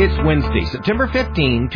It's Wednesday, September 15,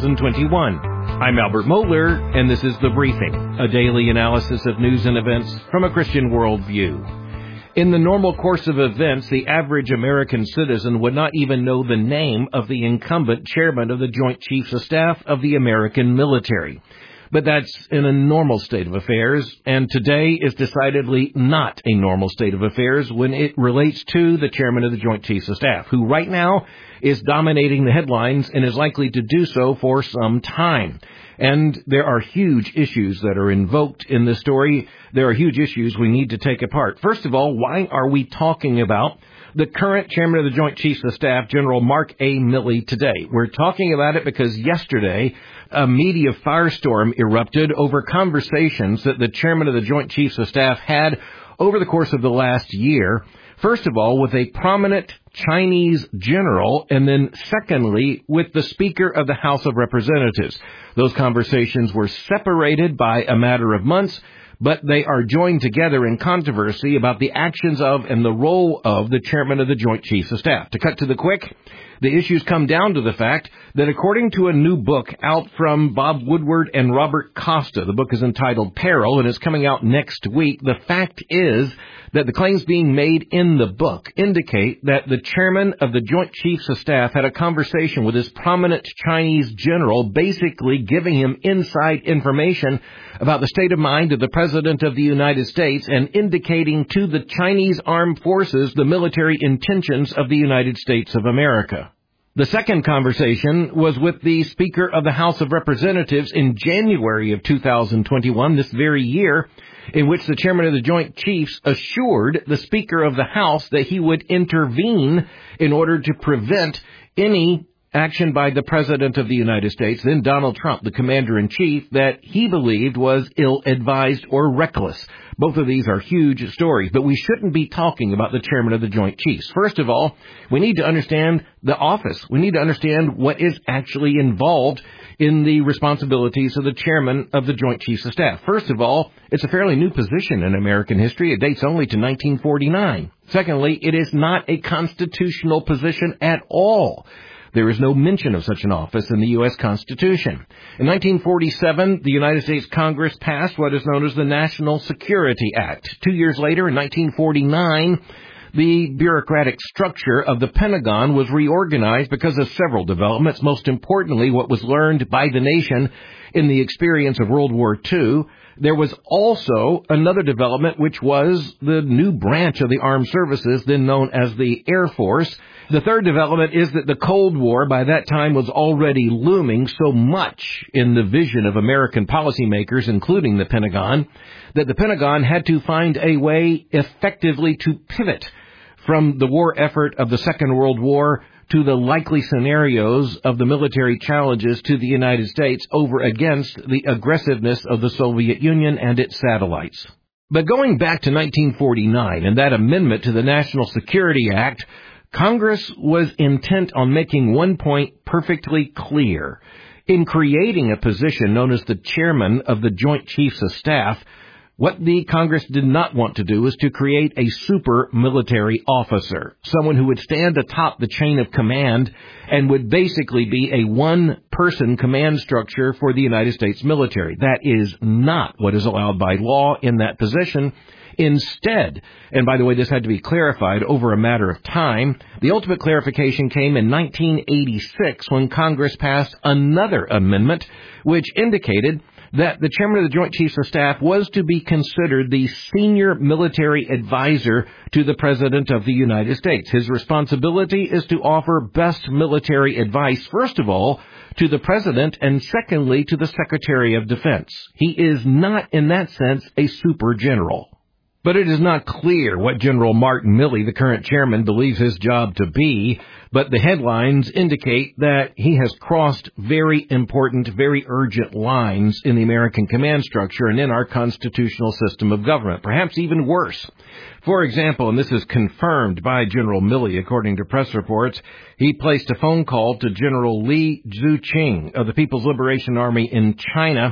2021. I'm Albert Moeller, and this is The Briefing, a daily analysis of news and events from a Christian worldview. In the normal course of events, the average American citizen would not even know the name of the incumbent chairman of the Joint Chiefs of Staff of the American military. But that's in a normal state of affairs, and today is decidedly not a normal state of affairs when it relates to the chairman of the Joint Chiefs of Staff, who right now is dominating the headlines and is likely to do so for some time. And there are huge issues that are invoked in this story. There are huge issues we need to take apart. First of all, why are we talking about the current chairman of the Joint Chiefs of Staff, General Mark A. Milley, today? We're talking about it because yesterday a media firestorm erupted over conversations that the chairman of the Joint Chiefs of Staff had over the course of the last year. First of all, with a prominent Chinese general, and then secondly, with the Speaker of the House of Representatives. Those conversations were separated by a matter of months, but they are joined together in controversy about the actions of and the role of the chairman of the Joint Chiefs of Staff. To cut to the quick, the issues come down to the fact that according to a new book out from Bob Woodward and Robert Costa, the book is entitled Peril and is coming out next week, the fact is that the claims being made in the book indicate that the chairman of the Joint Chiefs of Staff had a conversation with this prominent Chinese general, basically giving him inside information about the state of mind of the President of the United States and indicating to the Chinese armed forces the military intentions of the United States of America. The second conversation was with the Speaker of the House of Representatives in January of 2021, this very year, in which the chairman of the Joint Chiefs assured the Speaker of the House that he would intervene in order to prevent any action by the President of the United States, then Donald Trump, the Commander-in-Chief, that he believed was ill-advised or reckless. Both of these are huge stories, but we shouldn't be talking about the chairman of the Joint Chiefs. First of all, we need to understand the office. We need to understand what is actually involved in the responsibilities of the chairman of the Joint Chiefs of Staff. First of all, it's a fairly new position in American history. It dates only to 1949. Secondly, it is not a constitutional position at all. There is no mention of such an office in the U.S. Constitution. In 1947, the United States Congress passed what is known as the National Security Act. 2 years later, in 1949, the bureaucratic structure of the Pentagon was reorganized because of several developments, most importantly what was learned by the nation in the experience of World War II. There was also another development, which was the new branch of the armed services, then known as the Air Force. The third development is that the Cold War by that time was already looming so much in the vision of American policymakers, including the Pentagon, that the Pentagon had to find a way effectively to pivot from the war effort of the Second World War to the likely scenarios of the military challenges to the United States over against the aggressiveness of the Soviet Union and its satellites. But going back to 1949 and that amendment to the National Security Act, Congress was intent on making one point perfectly clear. In creating a position known as the chairman of the Joint Chiefs of Staff, what the Congress did not want to do is to create a super military officer, someone who would stand atop the chain of command and would basically be a one-person command structure for the United States military. That is not what is allowed by law in that position. Instead, and by the way, this had to be clarified over a matter of time, the ultimate clarification came in 1986 when Congress passed another amendment which indicated that the chairman of the Joint Chiefs of Staff was to be considered the senior military advisor to the President of the United States. His responsibility is to offer best military advice, first of all, to the President, and secondly, to the Secretary of Defense. He is not, in that sense, a super general. But it is not clear what General Mark Milley, the current chairman, believes his job to be, but the headlines indicate that he has crossed very important, very urgent lines in the American command structure and in our constitutional system of government, perhaps even worse. For example, and this is confirmed by General Milley, according to press reports, he placed a phone call to General Li Zuoqing of the People's Liberation Army in China,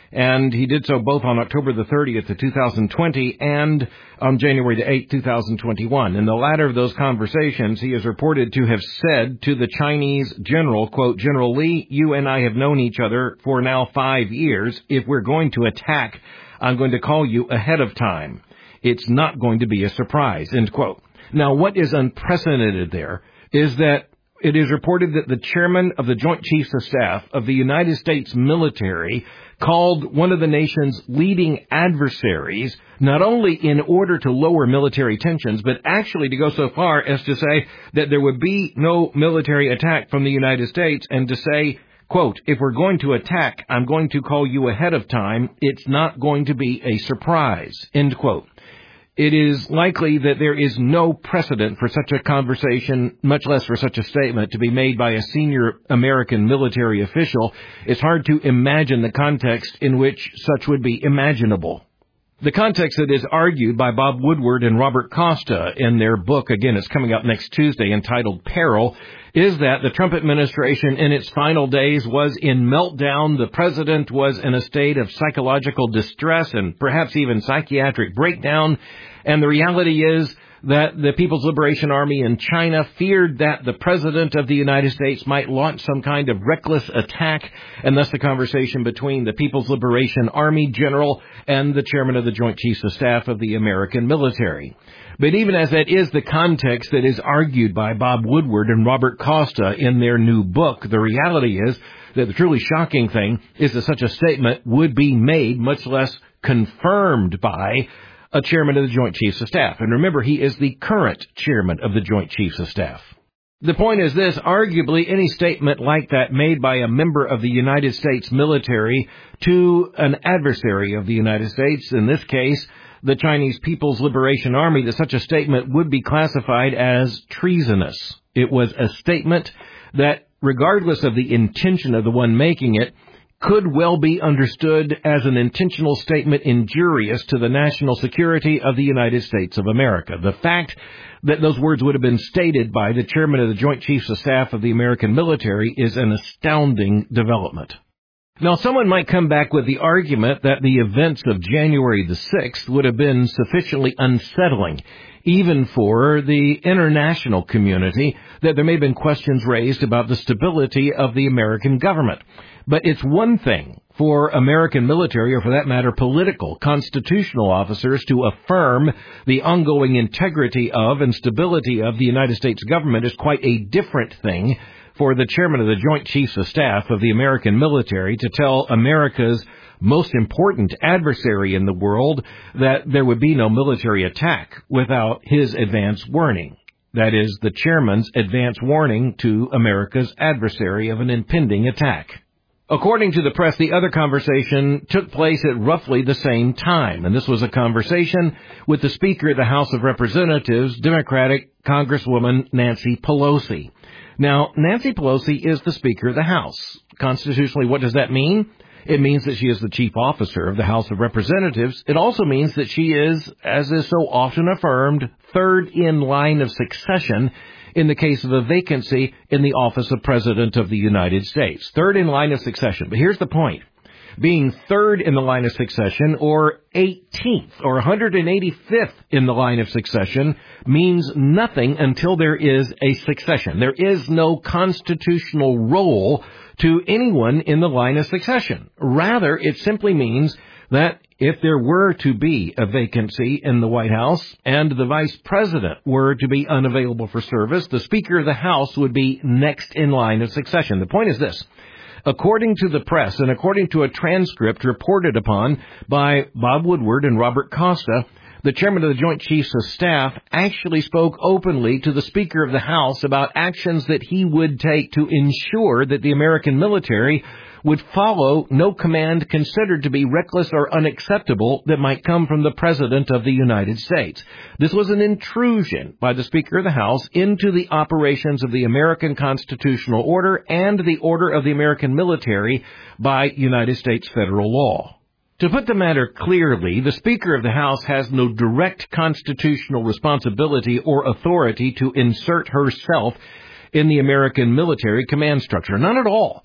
and he did so both on October the 30th of 2020 and on January the 8th, 2021. In the latter of those conversations, he is reported to have said to the Chinese general, quote, "General Lee, you and I have known each other for now 5 years. If we're going to attack, I'm going to call you ahead of time. It's not going to be a surprise," end quote. Now, what is unprecedented there is that it is reported that the chairman of the Joint Chiefs of Staff of the United States military called one of the nation's leading adversaries, not only in order to lower military tensions, but actually to go so far as to say that there would be no military attack from the United States, and to say, quote, "If we're going to attack, I'm going to call you ahead of time. It's not going to be a surprise," end quote. It is likely that there is no precedent for such a conversation, much less for such a statement, to be made by a senior American military official. It's hard to imagine the context in which such would be imaginable. The context that is argued by Bob Woodward and Robert Costa in their book, again, it's coming up next Tuesday, entitled Peril, is that the Trump administration in its final days was in meltdown. The president was in a state of psychological distress and perhaps even psychiatric breakdown. And the reality is that the People's Liberation Army in China feared that the President of the United States might launch some kind of reckless attack, and thus the conversation between the People's Liberation Army general and the chairman of the Joint Chiefs of Staff of the American military. But even as that is the context that is argued by Bob Woodward and Robert Costa in their new book, the reality is that the truly shocking thing is that such a statement would be made, much less confirmed by a chairman of the Joint Chiefs of Staff. And remember, he is the current chairman of the Joint Chiefs of Staff. The point is this: arguably any statement like that made by a member of the United States military to an adversary of the United States, in this case, the Chinese People's Liberation Army, that such a statement would be classified as treasonous. It was a statement that, regardless of the intention of the one making it, could well be understood as an intentional statement injurious to the national security of the United States of America. The fact that those words would have been stated by the chairman of the Joint Chiefs of Staff of the American military is an astounding development. Now, someone might come back with the argument that the events of January the 6th would have been sufficiently unsettling, even for the international community, that there may have been questions raised about the stability of the American government. But it's one thing for American military, or for that matter, political, constitutional officers to affirm the ongoing integrity of and stability of the United States government. Is quite a different thing for the chairman of the Joint Chiefs of Staff of the American military to tell America's most important adversary in the world that there would be no military attack without his advance warning. That is, the chairman's advance warning to America's adversary of an impending attack. According to the press, the other conversation took place at roughly the same time, and this was a conversation with the Speaker of the House of Representatives, Democratic Congresswoman Nancy Pelosi. Now, Nancy Pelosi is the Speaker of the House. Constitutionally, what does that mean? It means that she is the chief officer of the House of Representatives. It also means that she is, as is so often affirmed, third in line of succession in the case of a vacancy in the office of President of the United States. Third in line of succession. But here's the point. Being third in the line of succession, or 18th or 185th in the line of succession, means nothing until there is a succession. There is no constitutional role to anyone in the line of succession. Rather, it simply means that if there were to be a vacancy in the White House and the vice president were to be unavailable for service, the Speaker of the House would be next in line of succession. The point is this. According to the press and according to a transcript reported upon by Bob Woodward and Robert Costa, the chairman of the Joint Chiefs of Staff actually spoke openly to the Speaker of the House about actions that he would take to ensure that the American military would follow no command considered to be reckless or unacceptable that might come from the President of the United States. This was an intrusion by the Speaker of the House into the operations of the American constitutional order and the order of the American military by United States federal law. To put the matter clearly, the Speaker of the House has no direct constitutional responsibility or authority to insert herself in the American military command structure. None at all.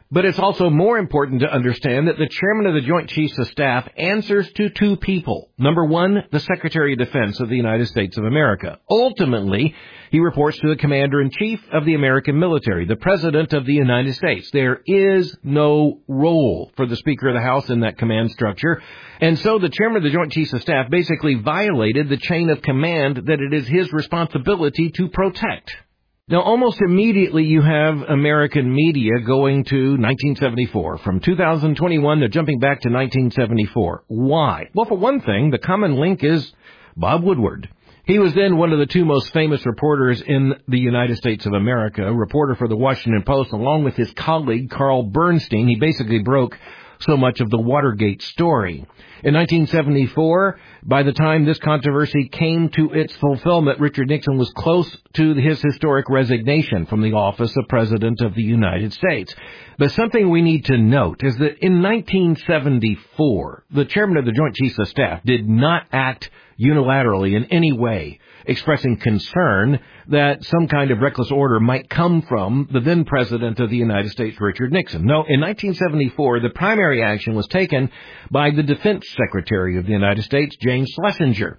But it's also more important to understand that the chairman of the Joint Chiefs of Staff answers to two people. Number one, the Secretary of Defense of the United States of America. Ultimately, he reports to the Commander-in-Chief of the American military, the President of the United States. There is no role for the Speaker of the House in that command structure. And so the chairman of the Joint Chiefs of Staff basically violated the chain of command that it is his responsibility to protect. Now, almost immediately you have American media going to 1974. From 2021, they're jumping back to 1974. Why? Well, for one thing, the common link is Bob Woodward. He was then one of the two most famous reporters in the United States of America, a reporter for the Washington Post, along with his colleague Carl Bernstein. He basically broke so much of the Watergate story. In 1974, by the time this controversy came to its fulfillment, Richard Nixon was close to his historic resignation from the office of President of the United States. But something we need to note is that in 1974, the chairman of the Joint Chiefs of Staff did not act unilaterally in any way, expressing concern that some kind of reckless order might come from the then President of the United States, Richard Nixon. No, in 1974, the primary action was taken by the Defense Secretary of the United States, James Schlesinger.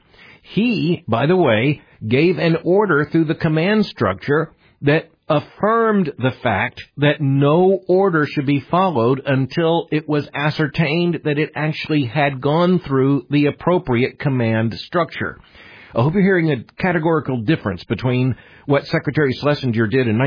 He, by the way, gave an order through the command structure that affirmed the fact that no order should be followed until it was ascertained that it actually had gone through the appropriate command structure. I hope you're hearing a categorical difference between what Secretary Schlesinger did in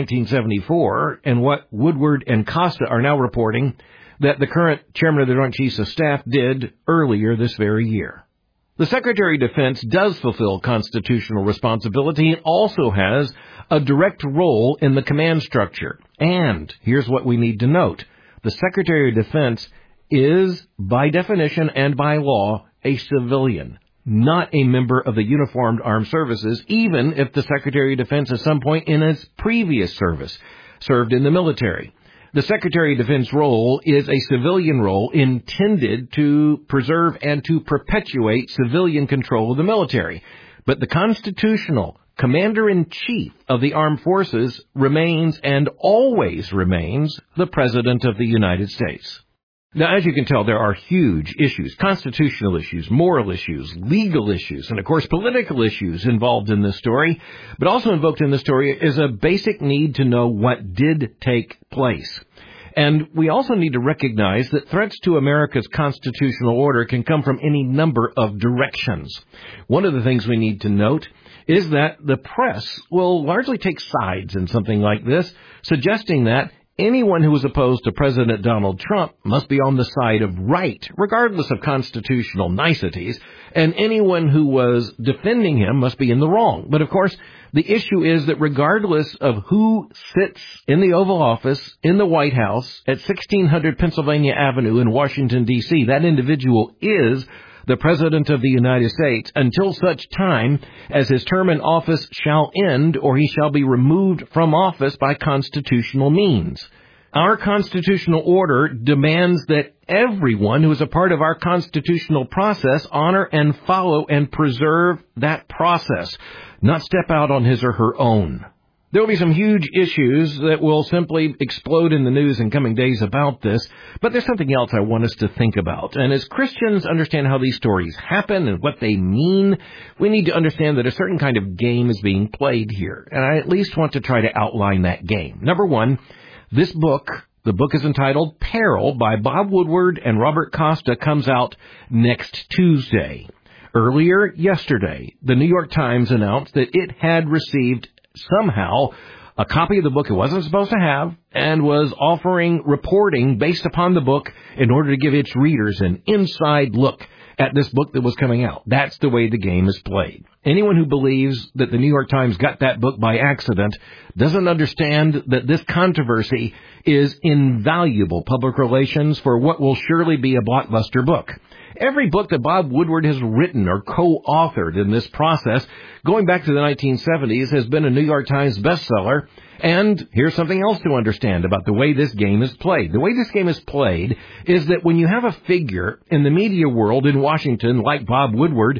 1974 and what Woodward and Costa are now reporting that the current chairman of the Joint Chiefs of Staff did earlier this very year. The Secretary of Defense does fulfill constitutional responsibility and also has a direct role in the command structure. And here's what we need to note. The Secretary of Defense is, by definition and by law, a civilian, not a member of the uniformed armed services, even if the Secretary of Defense at some point in his previous service served in the military. The Secretary of Defense role is a civilian role intended to preserve and to perpetuate civilian control of the military. But the constitutional Commander-in-Chief of the Armed Forces remains and always remains the President of the United States. Now, as you can tell, there are huge issues, constitutional issues, moral issues, legal issues, and of course political issues involved in this story. But also invoked in this story is a basic need to know what did take place. And we also need to recognize that threats to America's constitutional order can come from any number of directions. One of the things we need to note is that the press will largely take sides in something like this, suggesting that anyone who is opposed to President Donald Trump must be on the side of right, regardless of constitutional niceties, and anyone who was defending him must be in the wrong. But of course, the issue is that regardless of who sits in the Oval Office in the White House at 1600 Pennsylvania Avenue in Washington, D.C., that individual is the President of the United States until such time as his term in office shall end or he shall be removed from office by constitutional means. Our constitutional order demands that everyone who is a part of our constitutional process honor and follow and preserve that process, not step out on his or her own. There will be some huge issues that will simply explode in the news in coming days about this, but there's something else I want us to think about. And as Christians understand how these stories happen and what they mean, we need to understand that a certain kind of game is being played here. And I at least want to try to outline that game. Number one, this book, the book is entitled Peril by Bob Woodward and Robert Costa, comes out next Tuesday. Earlier yesterday, the New York Times announced that it had received somehow a copy of the book it wasn't supposed to have and was offering reporting based upon the book in order to give its readers an inside look at this book that was coming out. That's the way the game is played. Anyone who believes that the New York Times got that book by accident doesn't understand that this controversy is invaluable public relations for what will surely be a blockbuster book. Every book that Bob Woodward has written or co-authored in this process, going back to the 1970s, has been a New York Times bestseller. And here's something else to understand about the way this game is played. The way this game is played is that when you have a figure in the media world in Washington like Bob Woodward,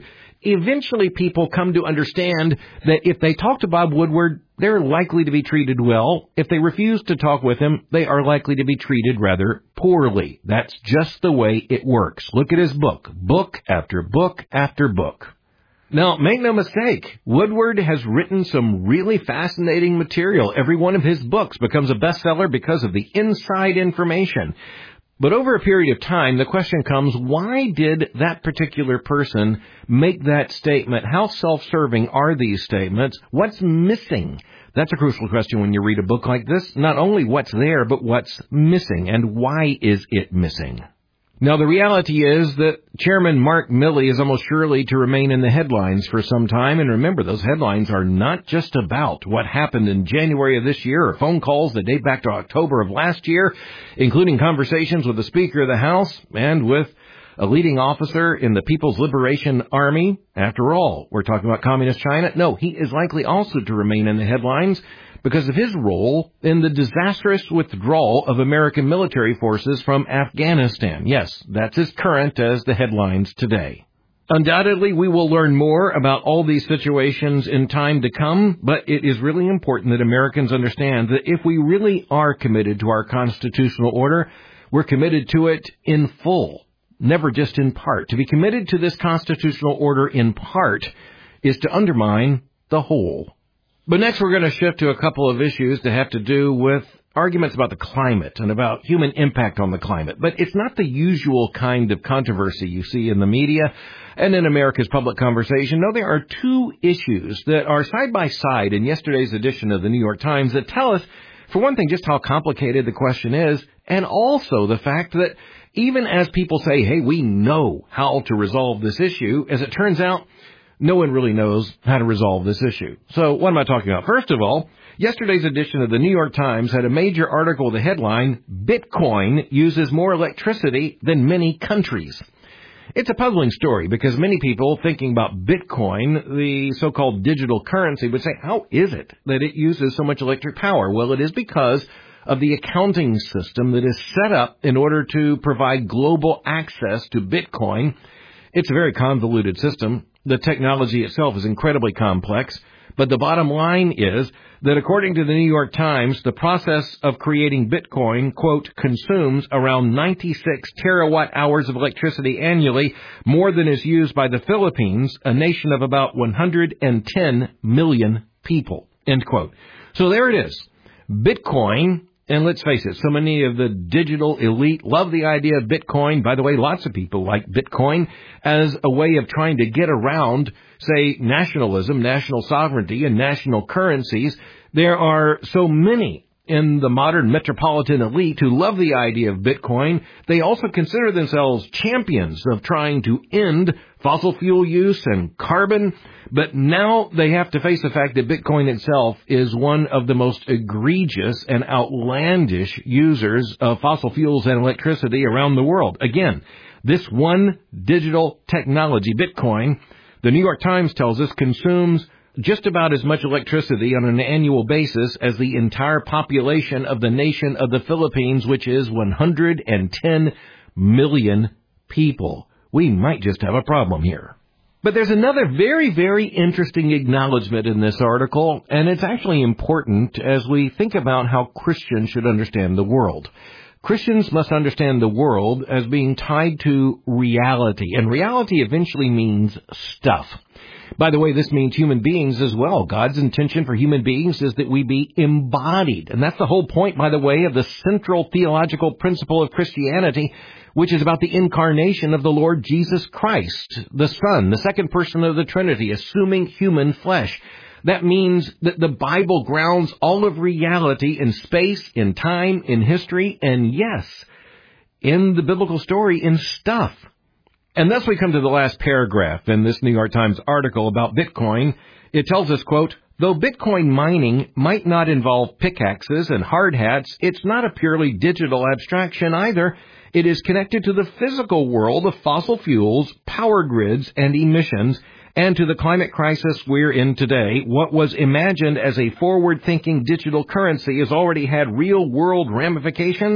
eventually people come to understand that if they talk to Bob Woodward, they're likely to be treated well. If they refuse to talk with him, they are likely to be treated rather poorly. That's just the way it works. Look at his book after book after book. Now, make no mistake, Woodward has written some really fascinating material. Every one of his books becomes a bestseller because of the inside information. But over a period of time, the question comes, why did that particular person make that statement? How self-serving are these statements? What's missing? That's a crucial question when you read a book like this. Not only what's there, but what's missing, and why is it missing? Now, the reality is that Chairman Mark Milley is almost surely to remain in the headlines for some time. And remember, those headlines are not just about what happened in January of this year or phone calls that date back to October of last year, including conversations with the Speaker of the House and with a leading officer in the People's Liberation Army. After all, we're talking about Communist China. No, he is likely also to remain in the headlines because of his role in the disastrous withdrawal of American military forces from Afghanistan. Yes, that's as current as the headlines today. Undoubtedly, we will learn more about all these situations in time to come, but it is really important that Americans understand that if we really are committed to our constitutional order, we're committed to it in full, never just in part. To be committed to this constitutional order in part is to undermine the whole. But next we're going to shift to a couple of issues that have to do with arguments about the climate and about human impact on the climate. But it's not the usual kind of controversy you see in the media and in America's public conversation. No, there are two issues that are side by side in yesterday's edition of the New York Times that tell us, for one thing, just how complicated the question is, and also the fact that even as people say, hey, we know how to resolve this issue, as it turns out, no one really knows how to resolve this issue. So what am I talking about? First of all, yesterday's edition of the New York Times had a major article with the headline, Bitcoin uses more electricity than many countries. It's a puzzling story because many people thinking about Bitcoin, the so-called digital currency, would say, how is it that it uses so much electric power? Well, it is because of the accounting system that is set up in order to provide global access to Bitcoin. It's a very convoluted system. The technology itself is incredibly complex, but the bottom line is that according to the New York Times, the process of creating Bitcoin, quote, consumes around 96 terawatt hours of electricity annually, more than is used by the Philippines, a nation of about 110 million people, end quote. So there it is. Bitcoin. And let's face it, so many of the digital elite love the idea of Bitcoin. By the way, lots of people like Bitcoin as a way of trying to get around, say, nationalism, national sovereignty, and national currencies. There are so many in the modern metropolitan elite who love the idea of Bitcoin. They also consider themselves champions of trying to end fossil fuel use and carbon. But now they have to face the fact that Bitcoin itself is one of the most egregious and outlandish users of fossil fuels and electricity around the world. Again, this one digital technology, Bitcoin, the New York Times tells us, consumes just about as much electricity on an annual basis as the entire population of the nation of the Philippines, which is 110 million people. We might just have a problem here. But there's another very, very interesting acknowledgement in this article, and it's actually important as we think about how Christians should understand the world. Christians must understand the world as being tied to reality, and reality eventually means stuff. By the way, this means human beings as well. God's intention for human beings is that we be embodied. And that's the whole point, by the way, of the central theological principle of Christianity, which is about the incarnation of the Lord Jesus Christ, the Son, the second person of the Trinity, assuming human flesh. That means that the Bible grounds all of reality in space, in time, in history, and yes, in the biblical story, in stuff. And thus we come to the last paragraph in this New York Times article about Bitcoin. It tells us, quote, though Bitcoin mining might not involve pickaxes and hard hats, it's not a purely digital abstraction either. It is connected to the physical world of fossil fuels, power grids, and emissions, and to the climate crisis we're in today. What was imagined as a forward-thinking digital currency has already had real-world ramifications,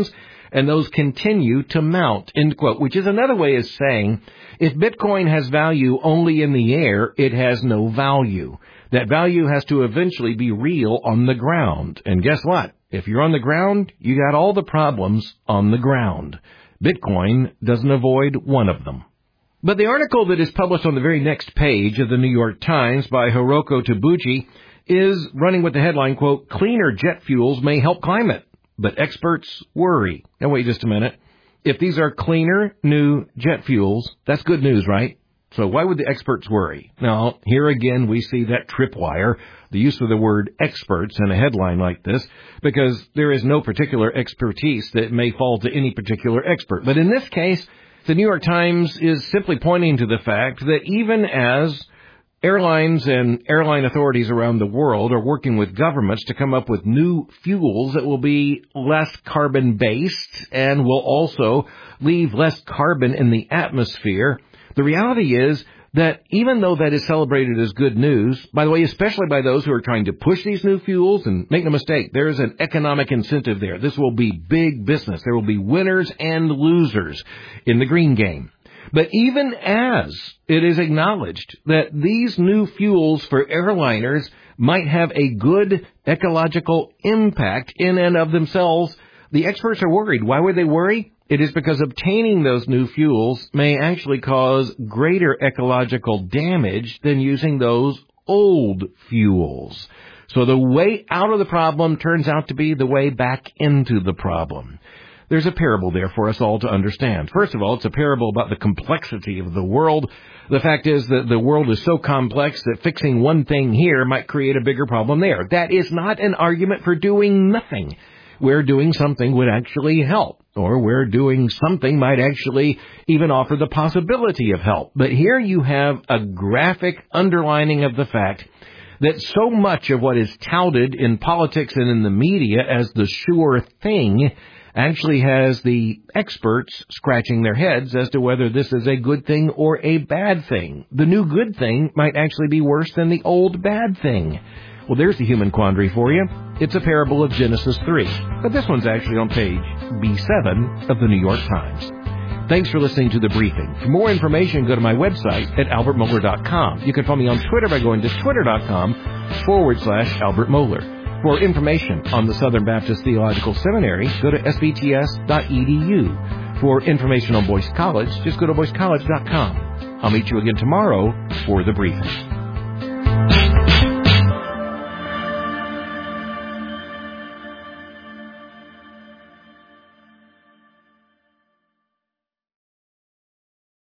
and those continue to mount, end quote, which is another way of saying if Bitcoin has value only in the air, it has no value. That value has to eventually be real on the ground. And guess what? If you're on the ground, you got all the problems on the ground. Bitcoin doesn't avoid one of them. But the article that is published on the very next page of the New York Times by Hiroko Tabuchi is running with the headline, quote, cleaner jet fuels may help climate, but experts worry. Now wait just a minute. If these are cleaner, new jet fuels, that's good news, right? So why would the experts worry? Now, here again we see that tripwire, the use of the word experts in a headline like this, because there is no particular expertise that may fall to any particular expert. But in this case, the New York Times is simply pointing to the fact that even as airlines and airline authorities around the world are working with governments to come up with new fuels that will be less carbon-based and will also leave less carbon in the atmosphere, the reality is that even though that is celebrated as good news, by the way, especially by those who are trying to push these new fuels, and make no mistake, there is an economic incentive there. This will be big business. There will be winners and losers in the green game. But even as it is acknowledged that these new fuels for airliners might have a good ecological impact in and of themselves, the experts are worried. Why would they worry? It is because obtaining those new fuels may actually cause greater ecological damage than using those old fuels. So the way out of the problem turns out to be the way back into the problem. There's a parable there for us all to understand. First of all, it's a parable about the complexity of the world. The fact is that the world is so complex that fixing one thing here might create a bigger problem there. That is not an argument for doing nothing, where doing something would actually help, or where doing something might actually even offer the possibility of help. But here you have a graphic underlining of the fact that so much of what is touted in politics and in the media as the sure thing actually has the experts scratching their heads as to whether this is a good thing or a bad thing. The new good thing might actually be worse than the old bad thing. Well, there's the human quandary for you. It's a parable of Genesis 3, but this one's actually on page B7 of the New York Times. Thanks for listening to The Briefing. For more information, go to my website at albertmohler.com. You can follow me on Twitter by going to twitter.com/Albert Mohler. For information on the Southern Baptist Theological Seminary, go to sbts.edu. For information on Boyce College, just go to boycecollege.com. I'll meet you again tomorrow for The Briefing.